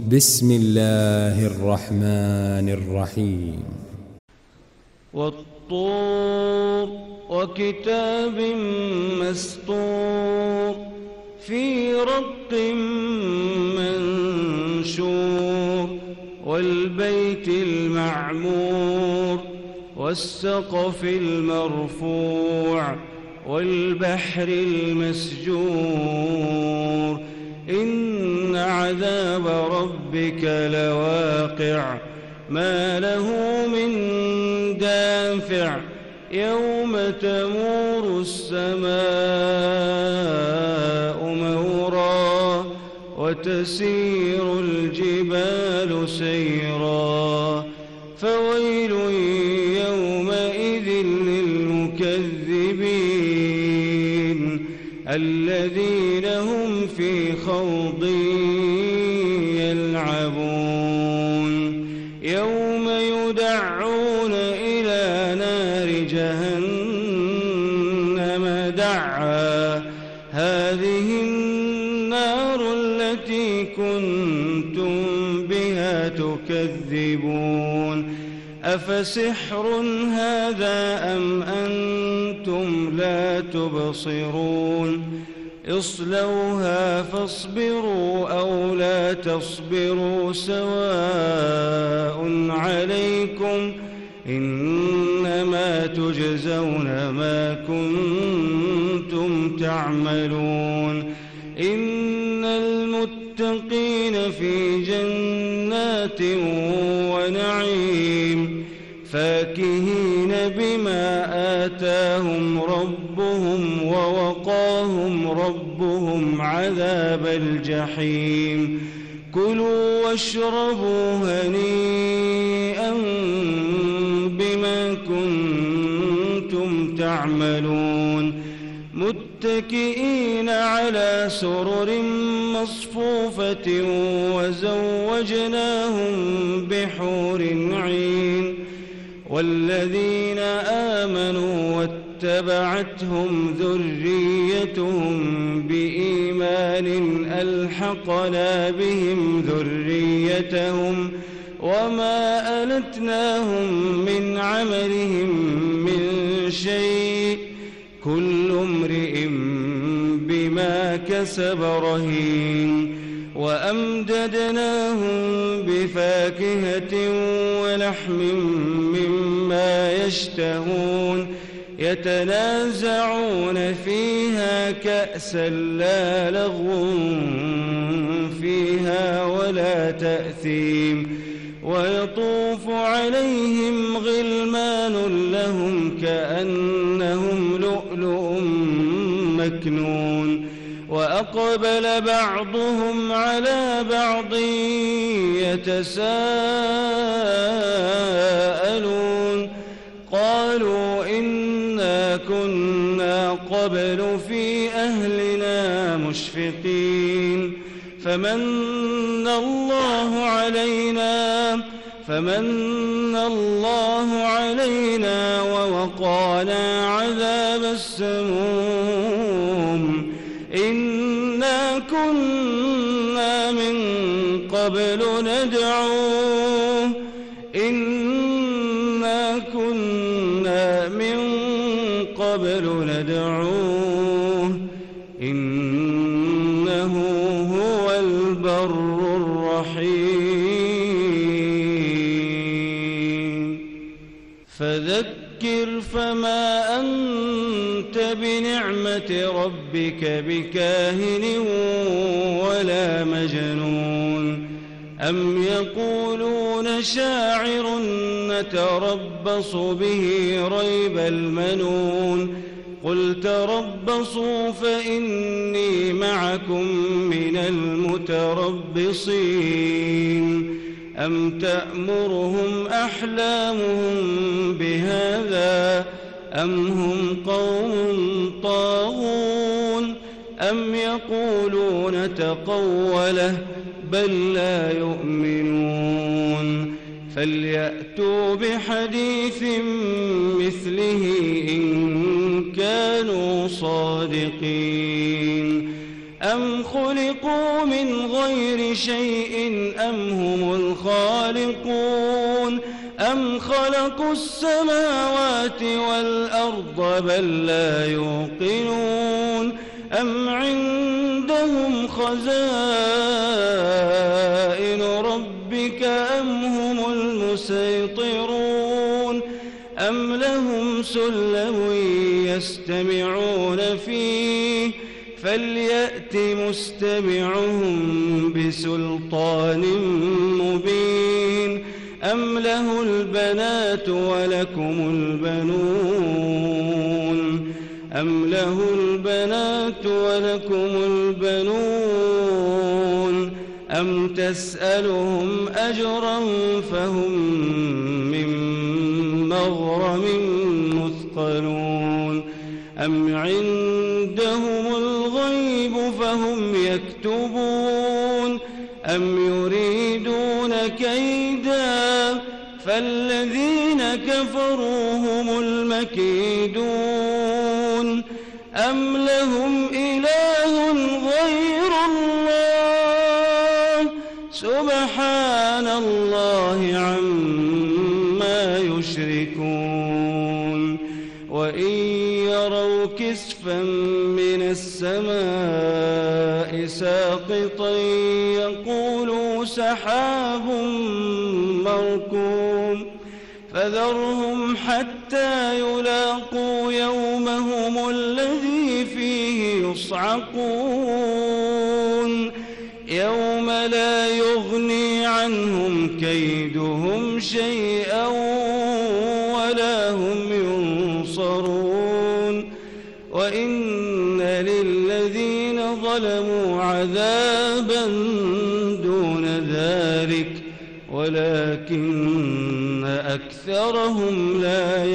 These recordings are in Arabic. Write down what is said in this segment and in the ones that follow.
بسم الله الرحمن الرحيم. والطور وكتاب مسطور في رق منشور والبيت المعمور والسقف المرفوع والبحر المسجور إن عذاب ربك لواقع ما له من دافع يوم تمور السماء مورا وتسير الجبال سيرا فويل يومئذ للمكذبين الذين هم في خوض يلعبون يوم يدعون إلى نار جهنم دعا هذه النار التي كنتم بها تكذبون أفسحر هذا أم أنتم لا تبصرون اصلوها فاصبروا أو لا تصبروا سواء عليكم إنما تجزون ما كنتم تعملون إن المتقين في جنات ونعيم فاكهين بما آتاهم ربهم ووقاهم ربهم عذاب الجحيم كلوا واشربوا هنيئا بما كنتم تعملون متكئين على سرر مصفوفة وزوجناهم بحور عين والذين آمنوا واتبعتهم ذريتهم بإيمان ألحقنا بهم ذريتهم وما ألتناهم من عملهم من شيء كل امرئ بما كسب رهين وأمددناهم بفاكهة ولحم مما يشتهون يتنازعون فيها كأسا لا لغو فيها ولا تأثيم ويطوف عليهم غلمان لهم كأنهم لؤلؤ مكنون وأقبل بعضهم على بعض يتساءلون قالوا إنا كنا قبل في أهلنا مشفقين فمن الله علينا ووقانا عذاب السموم إنا كنا من قبل ندعوه إنا كنا من قبل ندعوه إنه هو البر الرحيم فذكر فما أنت بنعمة ربك بكاهن ولا مجنون أم يقولون شاعر نتربص به ريب المنون قل تربصوا فإني معكم من المتربصين أم تأمرهم أحلامهم بهذا أم هم قوم طاغون أم يقولون تقوله بل لا يؤمنون فليأتوا بحديث مثله إن كانوا صادقين أم خلقوا من غير شيء أم هم الخالقون أم خلقوا السماوات والأرض بل لا يوقنون أم عندهم خزائن ربك أم هم المسيطرون أم لهم سلم يستمعون فيه فليأت مستمعهم بسلطان مبين أم له البنات ولكم البنون أم له البنات ولكم البنون أم تسألهم أجرا فهم من مغرم مثقلون أم عندهم الغيب فهم يكتبون أم يريدون كيدا فالذين كفروا هم المكيدون أم لهم إله غير الله سبحان الله عما يشركون وإن يروا كسفا من السماء ساقطا يقولوا سحاب مركوم فذرهم حتى يلاقوا يومهم الذي فيه يصعقون يوم لا يغني عنهم كيدهم شيئا ولا هم ينصرون وإن للذين ظلموا عذابا دون ذلك ولكن أكثرهم لا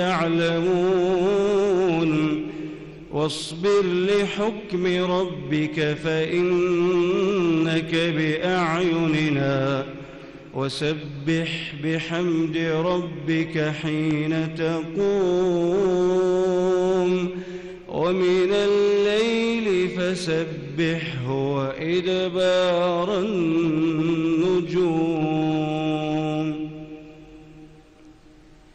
يعلمون واصبر لحكم ربك فإنك بأعيننا وسبح بحمد ربك حين تقوم ومن الليل فسبحه وإدبار النجوم